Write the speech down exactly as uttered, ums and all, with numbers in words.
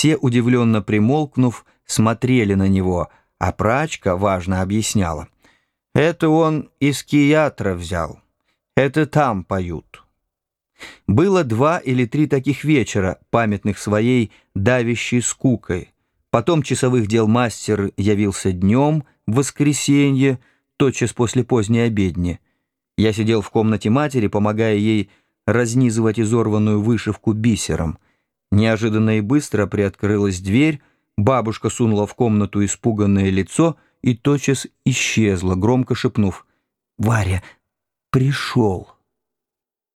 Все, удивленно примолкнув, смотрели на него, а прачка важно объясняла. «Это он из Киятра взял. Это там поют». Было два или три таких вечера, памятных своей давящей скукой. Потом часовых дел мастер явился днем, в воскресенье, тотчас после поздней обедни. Я сидел в комнате матери, помогая ей разнизывать изорванную вышивку бисером. Неожиданно и быстро приоткрылась дверь, бабушка сунула в комнату испуганное лицо и тотчас исчезла, громко шепнув: «Варя, пришел».